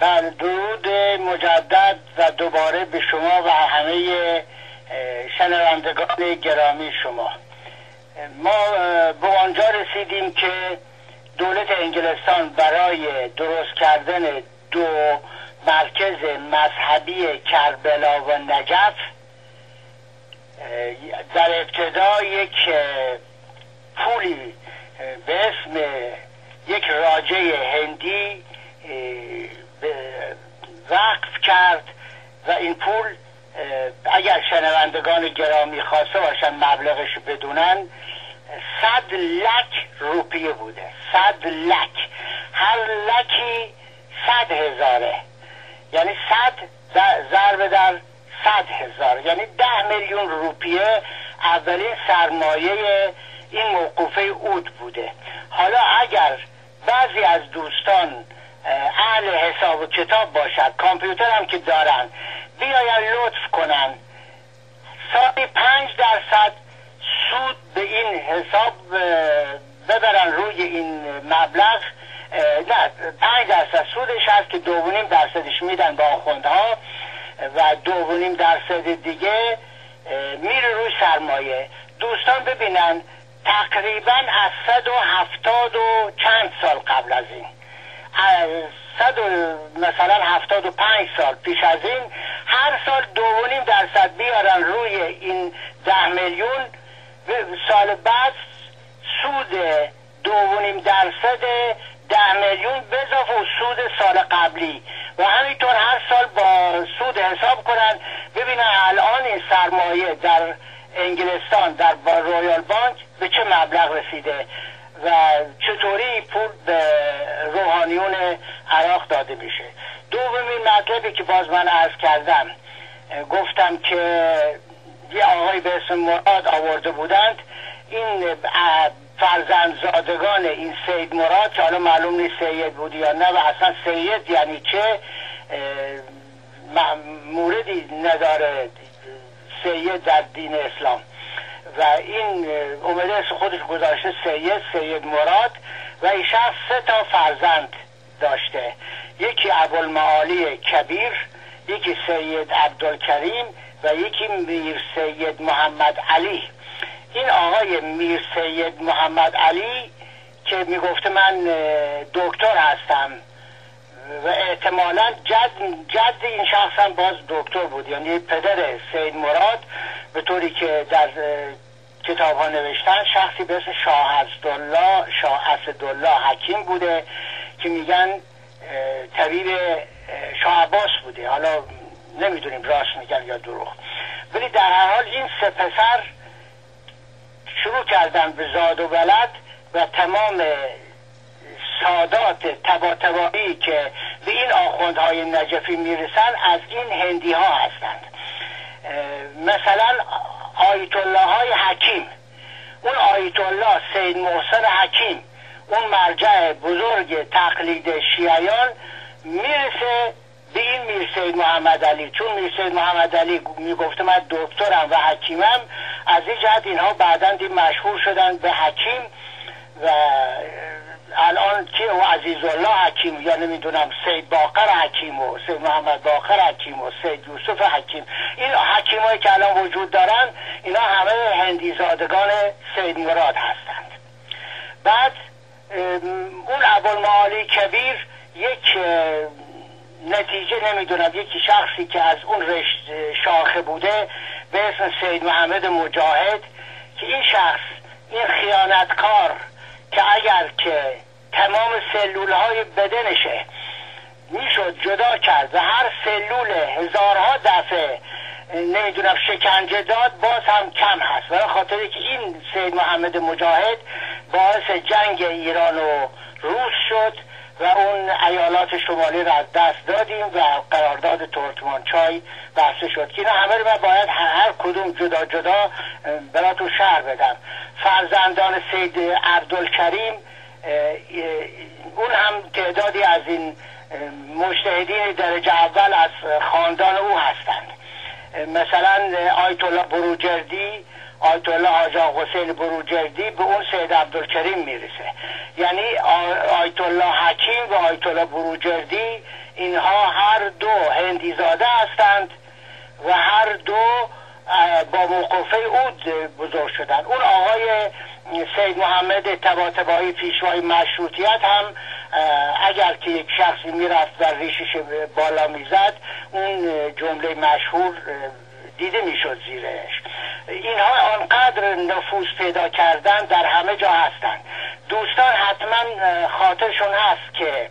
بله، درود مجدد و دوباره به شما و همه شنوندگان گرامی شما. ما به آنجا رسیدیم که دولت انگلستان برای درست کردن دو مرکز مذهبی کربلا و نجف در ابتدا یک پولی به اسم یک راجه هندی وقف کرد و این پول اگر شنوندگان گرامی خواسته باشن مبلغش بدونن 100 لک روپیه بوده. 100 لک، هر لکی 100,000، یعنی 100 ضرب در 100,000 یعنی 10 میلیون روپیه اولین سرمایه این موقوفه عود بوده. حالا اگر بعضی از دوستان اهل حساب و کتاب باشد، کامپیوتر هم که دارن، بیاین لطف کنن سالی 5% سود به این حساب ببرن روی این مبلغ. نه، 5% سودش هست که 2.5% میدن به آخوندها و 2.5% دیگه میره روی سرمایه. دوستان ببینن تقریبا از 170 و چند سال قبل از این، مثلا 75 سال پیش از این، هر سال 2.5% بیارن روی این 10 میلیون، سال بعد سود 2.5% 10 میلیون به اضافه سود سال قبلی و همینطور هر سال با سود حساب کنن. ببینن الان این سرمایه در انگلستان در رویال بانک به چه مبلغ رسیده و چطوری پول به روحانیون عراق داده میشه. دومین مطلبی که باز من عرض کردم، گفتم که یه آقای به اسم مراد آورده بودند، این فرزندزادگان این سید مراد که حالا معلوم نیست سید بود یا نه و اصلا سید یعنی چه، موردی نداره سید در دین اسلام و این اومده خودش گذاشته سید مراد و این شخص 3 تا فرزند داشته، یکی ابوالمعالی کبیر، یکی سید عبدالکریم و یکی میر سید محمد علی. این آقای میر سید محمد علی که میگفته من دکتر هستم و احتمالا جد این شخص هم باز دکتر بود، یعنی پدر سید مراد، به طوری که در کتاب ها نوشتن شخصی به اسم شاه اسدالله حکیم بوده که میگن طبیب شاه عباس بوده. حالا نمیدونیم راست میگن یا دروغ، ولی در هر حال این 3 پسر شروع کردن به زاد و ولد و تمام سادات تبایی که به این آخوندهای نجفی میرسن از این هندی ها هستند. مثلا آیت الله های حکیم، اون آیت الله سید محسن حکیم، اون مرجع بزرگ تقلید شیعیان، میرسه به این میر سید محمد علی. چون میر سید محمد علی میگفته من دکترم و حکیمم، از این جهت اینها بعداً مشهور شدن به حکیم و الان که او عزیزالله حکیم یا نمیدونم سید باقر حکیم و سید محمد باقر حکیم و سید یوسف حکیم، این حکیمایی که الان وجود دارن اینا همه هندی زادگان سید مراد هستند. بعد اون ابوالمعالی کبیر یک نتیجه نمیدونم، یکی شخصی که از اون رشت شاخه بوده به اسم سید محمد مجاهد، که این شخص این خیانتکار که اگر که تمام سلول های بدنشه میشد جدا کرد و هر سلول هزارها دفعه نمیدونم شکنجه داد، باز هم کم هست. برای خاطری که این سید محمد مجاهد باعث جنگ ایران و روس شد و اون ایالات شمالی را از دست دادیم و قرارداد ترکمانچای بسته شد که اینا همه رو من باید هر کدوم جدا جدا براتون شرح بدم. فرزندان سید عبدالکریم، اون هم تعدادی از این مجتهدین درجه اول از خاندان او هستند. مثلا آیت الله بروجردی، آیت الله حاج آقا حسین بروجردی به اون سید عبدالکریم میرسه. یعنی آیت الله حکیم و آیت الله بروجردی اینها هر دو هندیزاده هستند و هر دو با موقوفه عود بزرگ شدند. اون آقای سید محمد طباطبایی پیشوای مشروطیت هم اگر که یک شخصی میرفت و ریشش بالا میزد اون جمله مشهور دیده میشد زیرش. اینها آنقدر نفوذ پیدا کردن در همه جا هستند. دوستان حتما خاطرشون هست که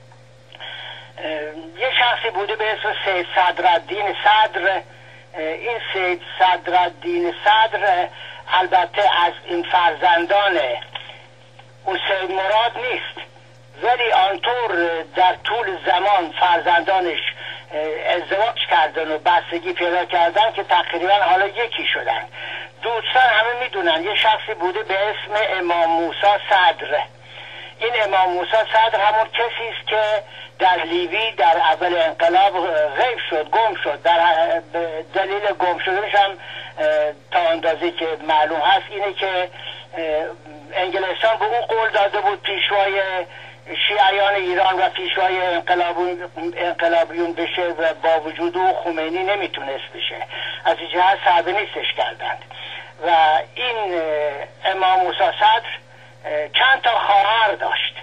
یه شخصی بوده به اسم سید صدرالدین صدر. این سید صدرالدین صدر البته از این فرزندان اون سید مراد نیست، ولی آنطور در طول زمان فرزندانش ازدواج کردن و بستگی پیدا کردن که تقریبا حالا یکی شدن. دوستان همه میدونن یه شخصی بوده به اسم امام موسی صدر. این امام موسی صدر همون کسی است که در لیبی در اول انقلاب غیب شد، گم شد. در دلیل گم شدنش هم تا اندازه که معلوم هست اینه که انگلستان به او قول داده بود پیشوای شیعیان ایران و پیشوای انقلابیون بشه و با وجود او خمینی نمیتونست بشه. از این جهت صعب نیستش کردند. و این امام موسی صدر چند تا خواهر داشت.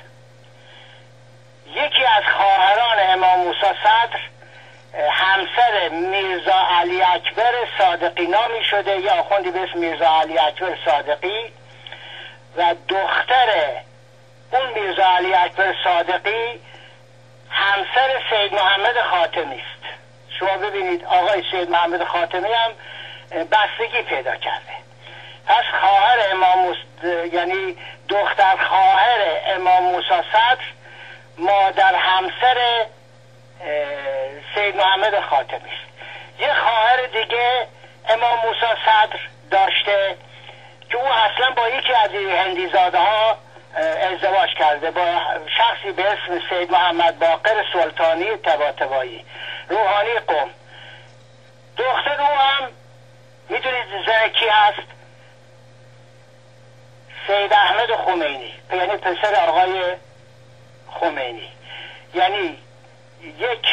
یکی از خواهران امام موسی صدر همسر میرزا علی اکبر صادقی نامی شده، یا آخوندی به اسم میرزا علی اکبر صادقی، و دختر اون میرزا علی اکبر صادقی همسر سید محمد خاتمی است. شما ببینید آقای سید محمد خاتمی هم بستگی پیدا کرده. پس خواهر امام یعنی دختر خواهر امام موسی صدر مادر همسر سید محمد خاتمی است. یه خواهر دیگه امام موسی صدر داشته که او اصلا با یکی از هندیزاده ها ازدواج کرده، با شخصی به اسم سید محمد باقر سلطانی طباطبایی روحانی قم. دختر او هم میدونید زن کی هست؟ سید احمد خمینی، یعنی پسر آقای خمینی. یعنی یک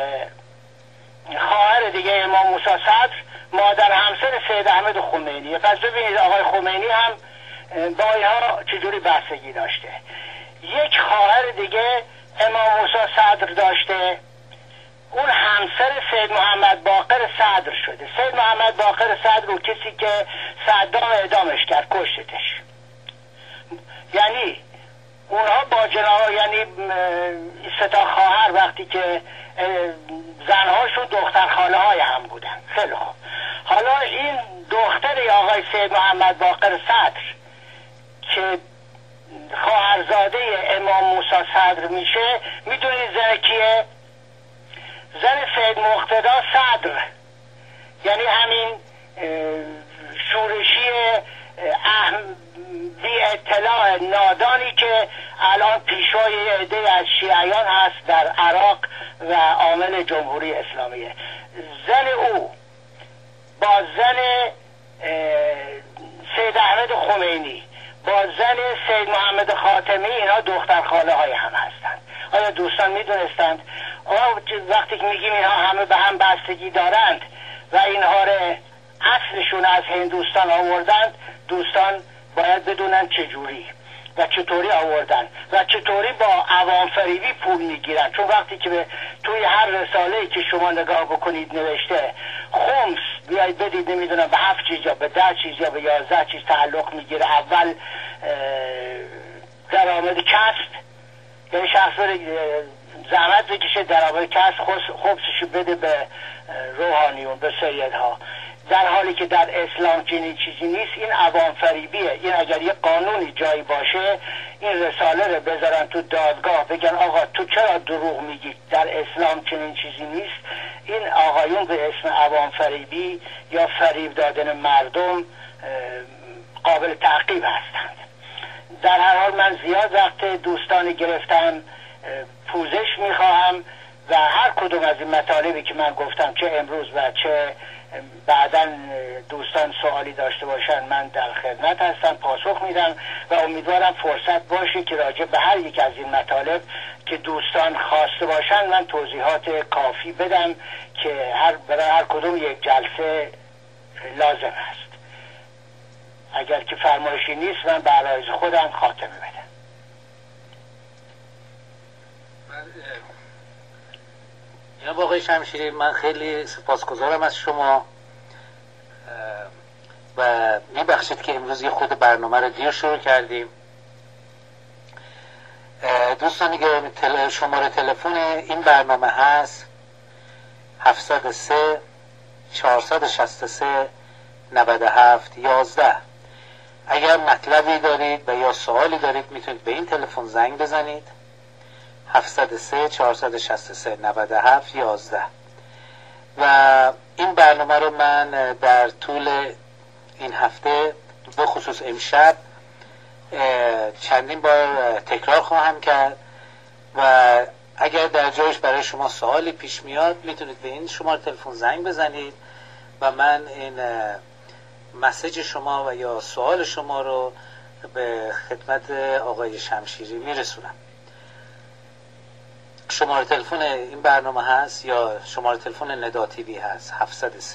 خواهر دیگه امام موسی صدر مادر همسر سید احمد خمینی. پس ببینید آقای خمینی هم با اینها چجوری بستگی داشته. یک خواهر دیگه امام موسی صدر داشته، اون همسر سید محمد باقر صدر شده. سید محمد باقر صدر رو کسی که صدام اعدامش کرد، کشتش. یعنی اونها با جناب یعنی سه تا خواهر وقتی که زنهاشون دختر خاله های هم بودن. خیلی خوب. حالا این دختر آقای سید محمد باقر صدر که خواهرزاده امام موسی صدر میشه، میدونید زن کیه؟ زن سید مقتدا صدر، یعنی همین شورشی بی اطلاع نادانی که الان پیشوای عده از شیعیان هست در عراق و عامل جمهوری اسلامیه. زن او با زن سید احمد خمینی با زن سید محمد خاتمی اینا دختر خاله های هم هستند. آیا دوستان میدونستند؟ وقتی که میگیم اینها همه به هم بستگی دارند و اینها رو اصلشون از هندوستان آوردند، دوستان باید بدونن چجوری و چطوری آوردن و چطوری با عوام فریبی پول میگیرن. چون وقتی که توی هر رساله‌ای که شما نگاه بکنید نوشته خمس بیاید بدید نمیدونم به 7 چیز یا به 10 چیز یا به 11 چیز تعلق میگیره. اول درآمد کسب، یعنی شخص زحمت بکشه درآمد کسب خمسشو بده به روحانیون، به سیدها، در حالی که در اسلام چنین چیزی نیست. این عوام فریبیه. این اگر یه قانونی جایی باشه این رساله رو بذارن تو دادگاه بگن آقا تو چرا دروغ میگی، در اسلام چنین چیزی نیست. این آقایون به اسم عوام فریبی یا فریب دادن مردم قابل تعقیب هستند. در هر حال من زیاد وقت دوستانی گرفتم، پوزش میخواهم و هر کدوم از این مطالبی که من گفتم، چه امروز و چه بعداً دوستان سوالی داشته باشن، من در خدمت هستم، پاسخ میدم و امیدوارم فرصت باشه که راجع به هر یک از این مطالب که دوستان خواسته باشن من توضیحات کافی بدم که برای هر کدوم یک جلسه لازم است. اگر که فرمایشی نیست من به عرایض خودم خاتمه بدم. جناب آقای شمشیری، من خیلی سپاسگزارم از شما و میبخشید که امروز یه خود برنامه رو دیر شروع کردیم. دوستانی که شماره تلفن این برنامه هست 703 463 97 11. اگر مطلبی دارید و یا سوالی دارید میتونید به این تلفن زنگ بزنید 703 463 97 11. و این برنامه رو من در طول این هفته به خصوص امشب چندین بار تکرار خواهم کرد و اگر در جایش برای شما سوالی پیش میاد میتونید به این شماره تلفن زنگ بزنید و من این مسیج شما و یا سوال شما رو به خدمت آقای شمشیری میرسونم. شماره تلفن این برنامه هست یا شماره تلفن ندا تیوی هست 703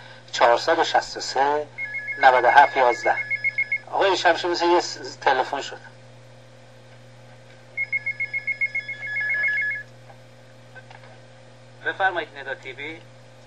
463 97 11. آقای شمشیری مثل یه تلفن شد. بفرمایید ندا تیوی.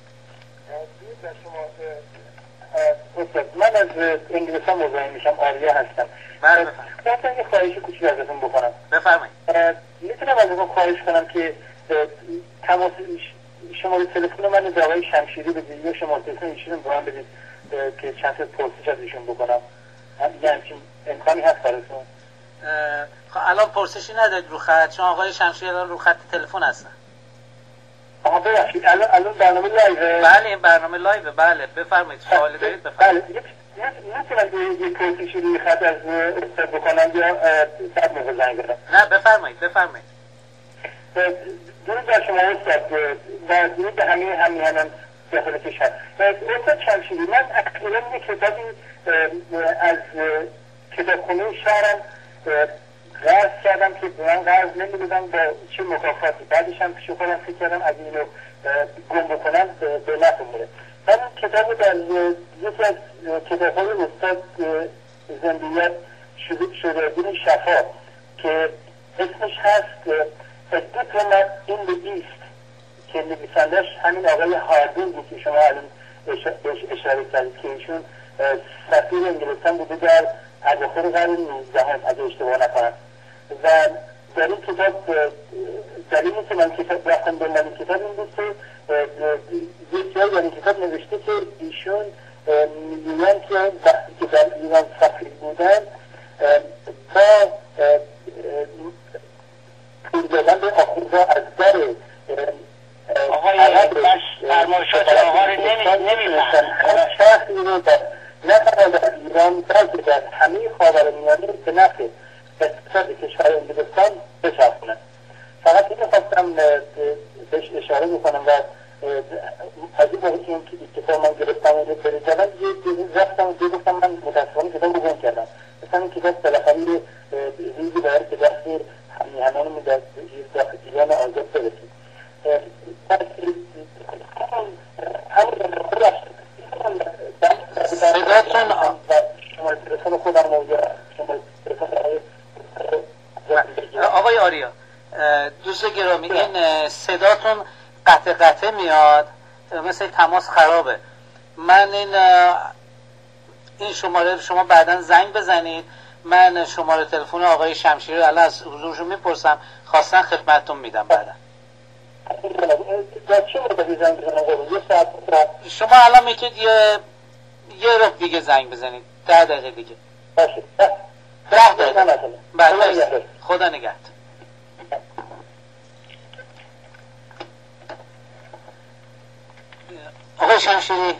من از انگلیسان مزاحم میشم، آریا هستم. بله بفرمایید. من یه خواهش کوچیک ازتون بکنم. بفرمایید. میتونم ازتون خواهش کنم که تماس شماره تلفن من به آقای شمشیری بدید یا شماره تلفن ایشون به من بدید که چند تا پرسش از ایشون بکنم. یه همچین امکانی هست براتون؟ خب الان پرسشی ندارید رو خط، چون آقای شمشیری الان رو خط تلفن هستن. آها ببخشید، الان برنامه لایوه؟ بله این برنامه لایوه. بله بفرمایید، سوالی دارید بفرمایید. بله میتونم یه پرسشی روی خط از استاد بکنم یا بعد موقع زنگ بزنم؟ نه بفرمایید. درود بر شما استاد و درود به همه همیهنان داخل کشور. استاد شمشیری، من اخیراً یک کتابی از کتابخانه شهرم قرض کردم که به من قرض نمیدادم با چه مکافاتی. بعدش هم پیش خودم فکر کردم از اینو گم بکنم به نفع میره. من این کتاب در یکی از کتاب‌های استاد زندیات شجاع‌الدین شفا که اسمش هست A Diplomat in the East که نویسندش همین آقای هاردینگی که شما الان بهش اشاره کردید که ایشون سفیر انگلستان بوده در اواخر قرن 19 اگه اشتباه نکنم. و در این کتاب دلیلی که من کتاب رفتم دنبال این کتاب این بود که یک جایی در این کتاب نوشته که ایشون میگوین که وقتی که در ایران سفیر بودن با پول دادن به آخوندها از در آقای بس فرمایشات آقا رو نمیفهم. شخصی رو نه تنها در ایران بلکه در همه خاورمیانه به نفع اقتصاد کشور انگلستان بچرخونند. فقط اینو خواستم بهش اشاره بکنم و از این موقعی که این کتاب من گرفتم و برجلم یه رفتم و گفتم من متاسفانه کتاب رو گم کردم. مثلا این کتاب بالاخره ریزی باید که دست همیهنانمون در ایران آزاد برسید. صداتون آقای آریا دوست گرامی، این صداتون قطع میاد، مثل تماس خرابه. من این شماره شما بعداً زنگ بزنید، من شماره تلفن آقای شمشیری رو الان از حضورشون میپرسم، خواستن خدمتتون میدم بعدا. شما الان میتونید یه ربع دیگه زنگ بزنید، 10 دقیقه دیگه. باشه 10 دقیقه. بله خدا نگهدار. آقای شمشیری.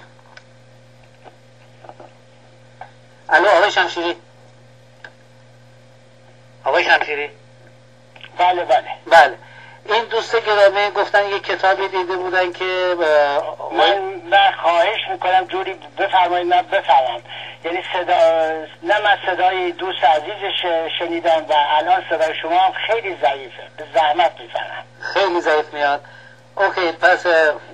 الو آقای شمشیری. آقای شمشیری. بله بله این دوست گرامی گفتن یک کتابی دیده بودن که من خواهش میکنم جوری بفرمایید من بفهمم. یعنی نه من صدای دوست عزیزش شنیدم و الان صدای شما هم خیلی ضعیفه، به زحمت میفهمم. خیلی ضعیف میاد. اوکی، پس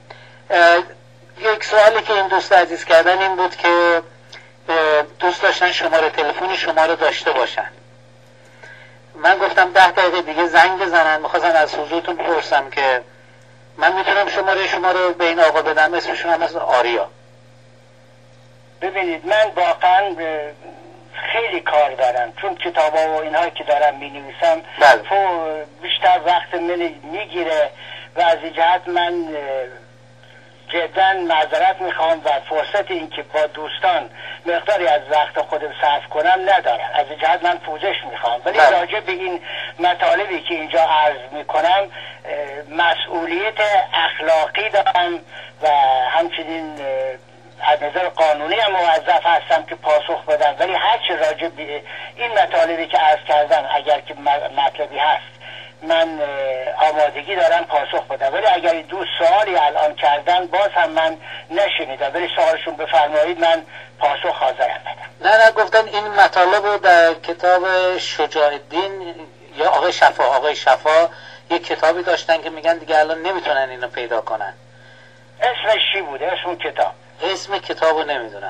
یک سوالی که این دوست عزیز کردن این بود که دوست داشتن شماره تلفن شما رو داشته باشن. من گفتم 10 دقیقه دیگه زنگ بزنن. میخواستم از حضورتون بپرسم که من میتونم شماره شما رو به این آقا بدم، اسمشون هم از آریا. ببینید من واقعا خیلی کار دارم، چون کتابا و اینها که دارم مینویسم بیشتر وقت من میگیره و از این جهت من جدا معذرت میخوام و فرصت این که با دوستان مقداری از وقت خودم صرف کنم ندارم. از این جهت من پوزش میخوام، ولی راجع به این مطالبی که اینجا عرض میکنم مسئولیت اخلاقی دارم و همچنین از نظر قانونی هم موظف هستم که پاسخ بدم. ولی هرچی راجع به این مطالبی که عرض کردم اگر که مطلبی هست من آمادگی دارم پاسخ بدم، ولی اگر دوست سوالی الان کردن باز هم من نشنیدم، ولی سوالشون بفرمایید من پاسخ حاضرم بدم. نه گفتن این مطالب رو در کتاب شجاع الدین یا آقای شفا یک کتابی داشتن که میگن دیگه الان نمیتونن اینو پیدا کنن. اسمش چی بوده؟ اسم کتابو نمیدونم.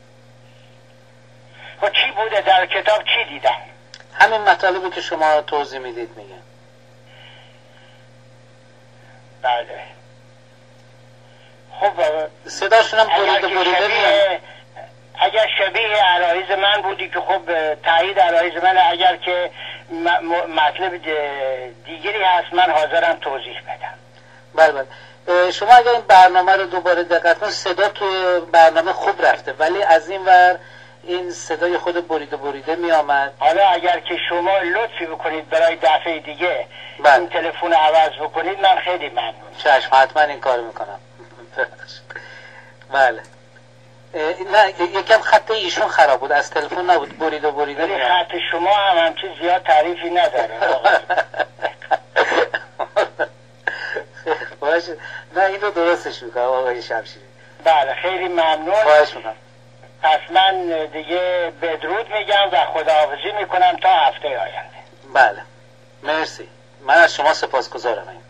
و چی بوده در کتاب؟ چی دیدن؟ همین مطالبی که شما توضیح میدید میگن. بله. خب صداشون هم بریده میاد. اگر شبیه عرایض من بودی که خب تایید عرایض من، اگر که مطلب دیگری هست من حاضرم توضیح بدم. بله. شما اگر این برنامه رو دوباره دقت کنید صدا توی برنامه خوب رفته، ولی از این ور این صدای خود بریده می آمد. حالا اگر که شما لطفی بکنید برای دفعه دیگه این تلفن عوض بکنید من خیلی ممنون. چشم، حتما این کار میکنم. بله. نه یکم خط ایشون خراب بود، از تلفن نبود، بریده ولی خط شما هم همچین زیاد تعریفی نداره. باشه، نه اینو درستش میکنم آقای شمشیری. بله خیلی ممنون. خواهش میکنم. پس من دیگه بدرود میگم و خداحافظی میکنم تا هفته آینده. بله مرسی، من از شما سپاسگزارم.